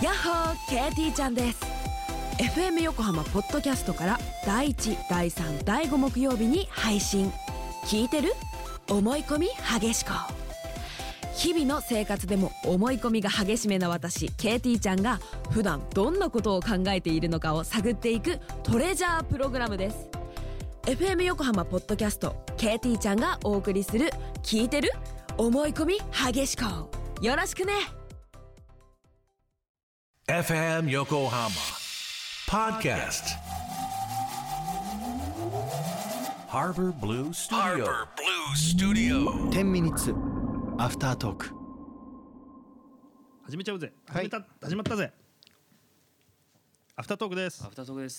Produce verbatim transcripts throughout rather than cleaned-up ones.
やっほー ケーティー ちゃんです。 エフエム 横浜ポッドキャストからだいいち、だいさん、だいご木曜日に配信。聞いてる？思い込み激しこ。日々の生活でも思い込みが激しめな私 ケーティー ちゃんが普段どんなことを考えているのかを探っていくトレジャープログラムです。 エフエム 横浜ポッドキャスト ケーティー ちゃんがお送りする聞いてる？思い込み激しこ。よろしくね。 エフエム 横浜 Podcast Harbor Blue Studio Harbor Blue Studio じゅうミニッツアフタートーク始めちゃうぜ。 はい始めた、始まったぜ。アフタートークです。 アフタートークです。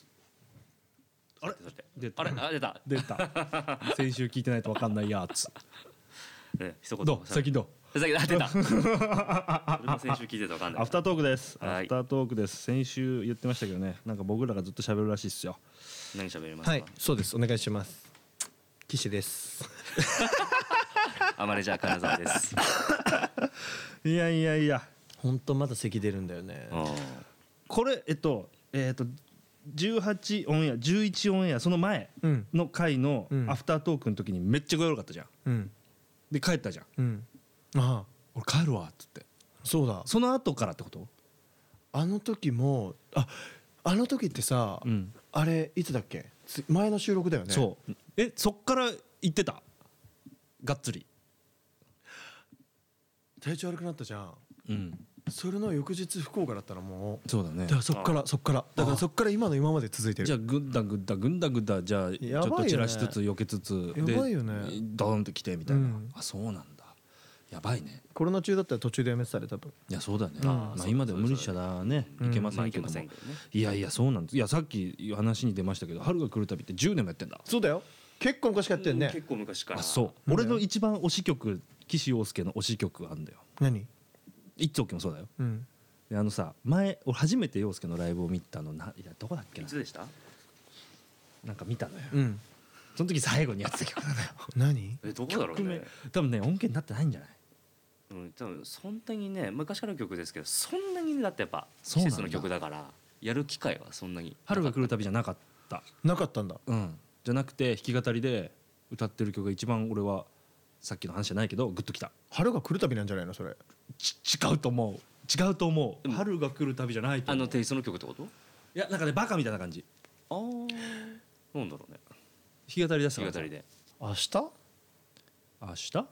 あれさてさて出たあれあ出た出た先週聞いてないと分かんないやつ。 ね一言どう最近どう？ 最近あ出たそれも先週聞いてたわかんないアフタートークです。 はいアフタートークです。先週言ってましたけどね、なんか僕らがずっと喋るらしいっすよ。 何喋りますか？ はいそうですお願いします。岸ですあマネージャー金沢ですいやいやいや、 本当まだ咳出るんだよね。 うんこれえっとえっとじゅうはちオンエアじゅういちオンエアその前うんの回のうんアフタートークの時にめっちゃ具合悪かったじゃん。 うんで帰ったじゃん。 うんああ俺帰るわっつって。 そうだその後からってこと？ あの時もああの時ってさ、 うんあれいつだっけつ前の収録だよね。 そうえそっから行ってたがっつり。 体調悪くなったじゃん。 うんそれの翌日福岡だったらもうそうだねだからそっからそっからだからそっから今の今まで続いてる。 じゃあグッダグッダグンダグッダじゃあちょっやばいよねと散らしつつ避けつつでやばいよねドーンってきてみたいな、 うんあそうなんだやばいね。 コロナ中だったら途中でやめてたで多分。 いやそうだね、 んまあ、今でも無理しちゃだねうんいけませんけども、 まあいけませんけどねいやいやそうなんです。いやさっき話に出ましたけど春が来る旅ってじゅうねんもやってんだ。 そうだよ結構昔からやってんね。 結構昔からあそう俺の一番推し曲岸洋介の推し曲あんだよ。 何一丁家もそうだよ。 うんであのさ前俺初めて洋介のライブを見たのないやどこだっけないつでした？ なんか見たのよ。 うんその時最後にやってた曲なのよ。 何えどこだろうね。 多分ね音源になってないんじゃない？ うん多分そんなにね昔からの曲ですけどそんなにねだってやっぱそうなんだ季節の曲だからやる機会はそんなに春が来る旅じゃなかった。 なかったんだ。 うんじゃなくて弾き語りで歌ってる曲が一番俺はさっきの話じゃないけどグッときた。 春が来る旅なんじゃないのそれ。 ち違うと思う違うと思う、 うん春が来る旅じゃないと思う。 あのテイストの曲ってこと？ いやなんかねバカみたいな感じ。 ああなんだろうね弾き語り出したから弾き語りで明日明日音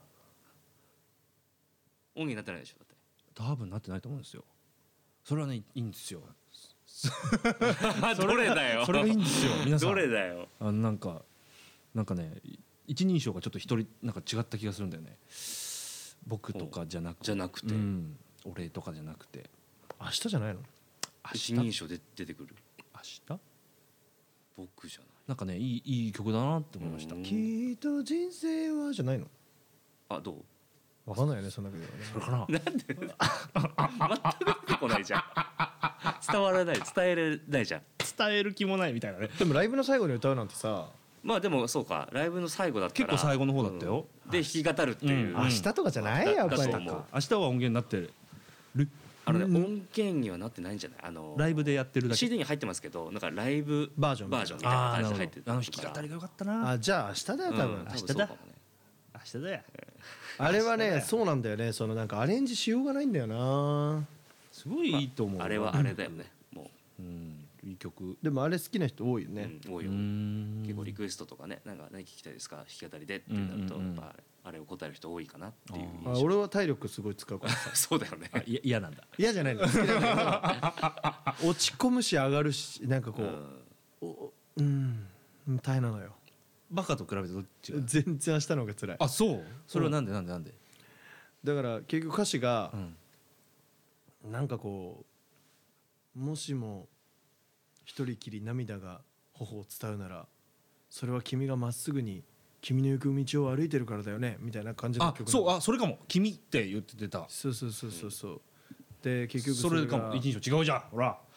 源になってないでしょだって多分なってないと思うんですよ。それはねいいんですよ。 どれだよそれがいいんですよ皆さん。 どれだよあのなんかなんかね一人称がちょっと一人なんか違った気がするんだよね。僕とかじゃなくてじゃなくてうん、俺とかじゃなくて明日じゃないの。 一人称で出てくる明日僕じゃないなんかねいいいい曲だなって思いました。 うんきっと人生はじゃないの。 あどうわかんないよねそんなけどね。 それかな。 なんで全く出てこないじゃん伝わらない伝えれないじゃん伝える気もないみたいなね。 でもライブの最後に歌うなんてさまあでもそうかライブの最後だったら結構最後の方だったようんで弾き語るっていう、 うん明日とかじゃないよやっぱり。 だと思う明日は音源になってるあのね、 うん音源にはなってないんじゃないあのライブでやってるだけ。 シーディー に入ってますけどなんかライブバージョンバージョンみたいな感じで入ってるあの弾き語りが良かったな。 あじゃあ明日だよ多分。 うん、 明日だ多分そうかもね明日だよ。 あれは明日だよねそうなんだよねそのなんかアレンジしようがないんだよな。 すごいいいと思う。 あれはあれだよね、もうんいい曲。 でもあれ好きな人多いよう、 ね。 うん、多いよ、 ん結構リクエストとかねなんか何聞きたいですか弾き語りでってなると、 うんうんうんやっぱあれを答える人多いかなっていうあ印象俺は体力すごい使うからさ。 そうだよねあいや嫌なんだ。 嫌じゃないの好きなんだけど落ち込むし上がるしなんかこううんおうん大変なのよ。 バカと比べてどっちが。 全然明日の方が辛い。 あそう。それはなんでなんでなんで。 だから結局歌詞がうんなんかこうもしも一人きり涙が頬を伝うならそれは君がまっすぐに君の行く道を歩いてるからだよねみたいな感じのあ曲なの。 そうあそれかも君って言ってた。 そうそうそうそうそうで結局それかがも一人称違うじゃんほら。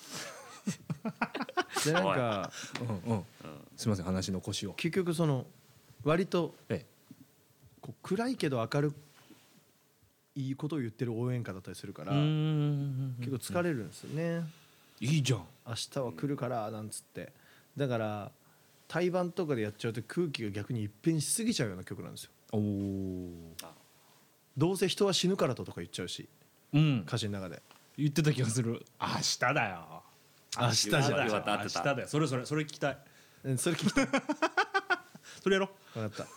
でなんかうんうん。すみません話の腰を。 結局その割とええ。 こう暗いけど明るいいことを言ってる応援歌だったりするからうーん結構疲れるんですよね。 いいじゃん。 明日は来るからなんつって、だから対バンとかでやっちゃうと空気が逆に一変しすぎちゃうような曲なんですよ。 おお。 どうせ人は死ぬからととか言っちゃうし、 うん歌詞の中で言ってた気がする。明日だよ。 明日じゃん明日だよよかった合ってた明日だよ。それそれそれ聞きたい。 うんそれ聞きたい。 それやろ。 分かった。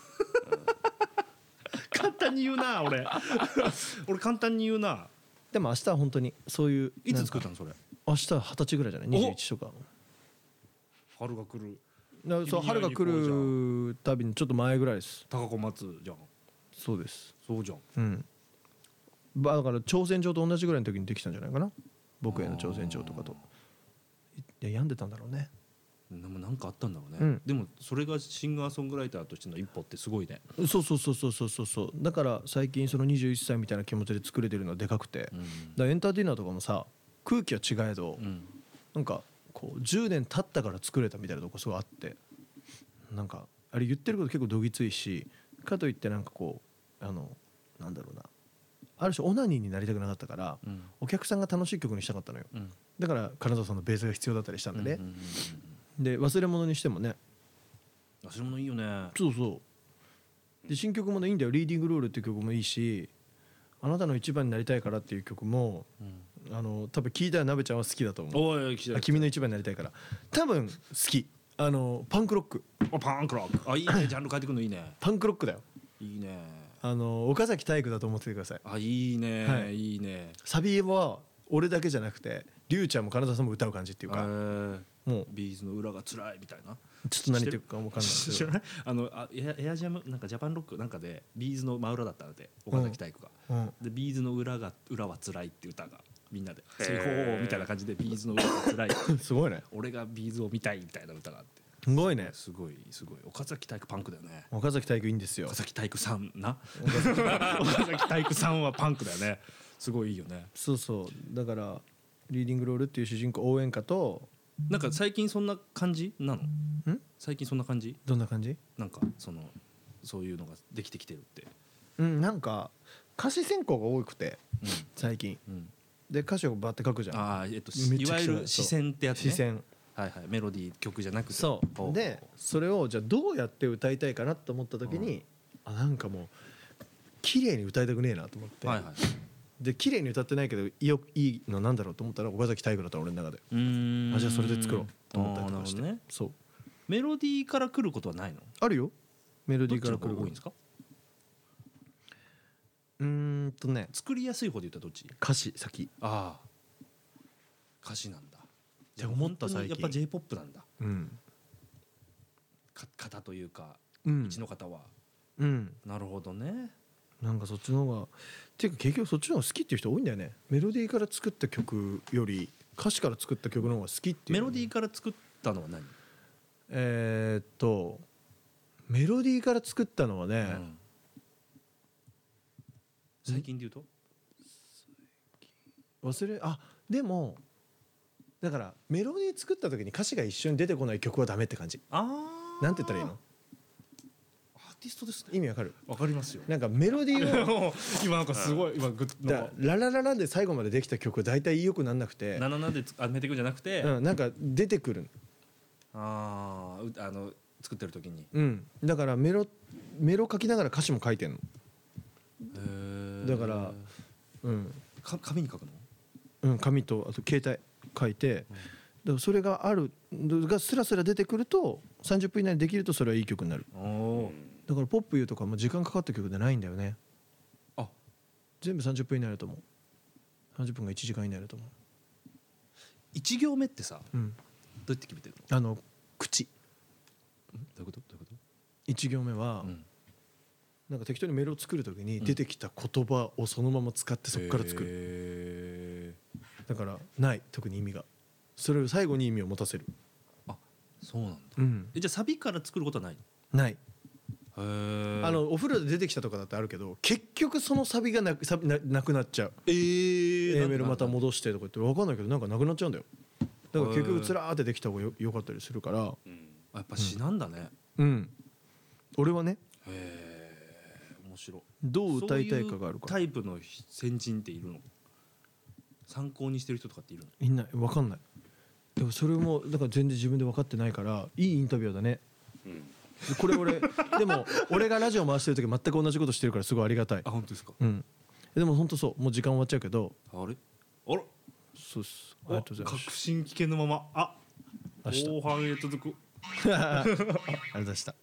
簡単に言うな俺。俺簡単に言うな。 でも明日は本当にそういういつ作ったなんかのそれ。 明日は二十歳ぐらいじゃない、にじゅういちとか。 春が来る。 だからそう君に会い春が来に行こうじゃるたびにちょっと前ぐらいです。 高子松じゃん。 そうです。 そうじゃん。 うん。まあだから挑戦状と同じぐらいの時にできたんじゃないかな。僕への挑戦状とかと。いや病んでたんだろうね。 でもなんかあったんだろうね、 うんでもそれがシンガーソングライターとしての一歩ってすごいね。 そうそうそうそうそうそうそう。だから最近そのにじゅういっさいみたいな気持ちで作れてるのはでかくて、だかうんらエンターテイナーとかもさ空気は違えど、 うんなんかこうじゅうねん経ったから作れたみたいなとこすごいあって、なんかあれ言ってること結構どぎついし、かといってなんかこうあのなんだろうな、ある種オナニーになりたくなかったから、 うんお客さんが楽しい曲にしたかったのよ。 うんだから金沢さんのベースが必要だったりしたんでね、 うんうんうんで忘れ物にしてもね、 うん、忘れ物いいよね。 そうそうで新曲もねいいんだよ。リーディングロールっていう曲もいいし、あなたの一番になりたいからっていう曲もうんあの多分聞いたらなべちゃんは好きだと思う。 おい来たあ君の一番になりたいから多分好き。あのパンクロックあパンクロックあいいねジャンル変えてくるのいいね。 パンクロックだよ。 いいね。 あの岡崎体育だと思っててください。 あいいね、 はいい、いね。 サビは俺だけじゃなくてリュウちゃんも金沢さんも歌う感じっていうえか、 ー、 もうビーズの裏が辛いみたいな。 ちょっと何言ってるか分かんないですけど知らないあのあエアエアジャムなんかジャパンロックなんかでビーズの真裏だったので岡崎体育が、 うんでビーズの裏が裏は辛いって歌がみんなでへー追放みたいな感じでビーズの裏が辛いすごいね。 俺がビーズを見たいみたいな歌があってすごいね。 すごいすごい岡崎体育パンクだよね。 岡崎体育いいんですよ岡。崎体育さんな岡崎体育さんはパンクだよね。すごいいいよね。 そうそうだからリーディングロールっていう主人公応援歌となんか最近そんな感じなの？ ん最近そんな感じ？ どんな感じ？ なんかそのそういうのができてきてるって。 うんなんか歌詞選考が多くてうん最近うん。 で歌詞をバッて書くじゃん。 ああえっとめっちゃいわゆるそう視線ってやつね。 視線はいはいメロディー曲じゃなくて。 そほうでそれをじゃあどうやって歌いたいかなと思った時に、あなんかもう綺麗に歌いたくねえなと思って、 はいはい。 で綺麗に歌ってないけどいいよいいのなんだろうと思ったら岡崎体育だったの俺の中で。 うーんあじゃあそれで作ろうと思ったりとかして、 あーなるほどね。 そうメロディーから来ることはないの？ あるよメロデどっちのィーから来る方が多いんですか？ うーんとね作りやすい方で言ったらどっち？ 歌詞先。 ああ歌詞なんだ。 じゃあ思った本当に最近やっぱ J-ポップ なんだ。 うんか型というかうんうちの方は。 うんなるほどね。 なんかそっちの方がっていうか結局そっちの方が好きっていう人多いんだよね。メロディーから作った曲より歌詞から作った曲の方が好きっていうメロディーから作ったのは何？ えーっとメロディーから作ったのはね、 うん最近で言うと？ 忘れあでもだからメロディー作った時に歌詞が一緒に出てこない曲はダメって感じ。 ああ。 なんて言ったらいいの？ アーティストですね。 意味わかる？ わかりますよ。 なんかメロディーを今なんかすごい今グッなんだかララララで最後までできた曲は大体良くなんなくて、 なななでつあめていくんじゃなくて、 うん、なんか出てくる、 あーうあの作ってる時に。 うん、だからメロメロ書きながら歌詞も書いてんの、 へーだからうんか紙に書くの？ うん、紙とあと携帯書いて、だからそれがあるがスラスラ出てくるとさんじゅっぷん以内にできるとそれはいい曲になる。 おお。 だからポップユーとかも時間かかった曲じゃないんだよね。 あ全部さんじゅっぷん以内だと思う。さんじゅっぷんがいちじかん以内だと思一行目ってさう。うん、 どうやって決めてるの？ あの口んどういうこと？どういうこと？ いち行目は、 うんなんか適当にメロを作る時に出てきた言葉をそのまま使ってそこから作る、 へだからない特に意味がそれを最後に意味を持たせる、 ーあそうなんだ。 うん、 えじゃあサビから作ることはないないの？へーあのお風呂で出てきたとかだってあるけど結局そのサビがなくサビななくなっちゃう。 えー A メロまた戻してとか言って分かんないけどなんかなくなっちゃうんだよ。だから結局つらーってできた方がよよかったりするから、 うんあやっぱ詩なんだね。 うん、俺はねへえ面面白い。 どう歌いたいかがあるそういうからタイプの先人っているの？参考にしてる人とかっているの？ いない分かんない。でもそれもだから全然自分で分かってないからいいインタビューだね。 うんこれ俺でも俺がラジオ回してる時全く同じことしてるからすごいありがたい。 あ、本当ですか？ うんでも本当そうもう時間終わっちゃうけどあれあらそうっすありがとうございます確信危険のままあ明日後半へ続く。 ありがとうございました。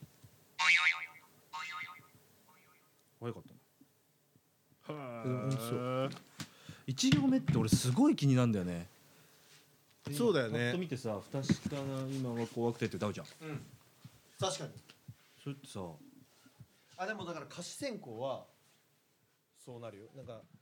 早かったな。 でも本当そう一行目って俺すごい気になるんだよね。 そうだよねパッと見てさ不確かな今は怖くてって歌うじゃん。 確かに。 それってさあでもだから歌詞選考はそうなるよ。なんか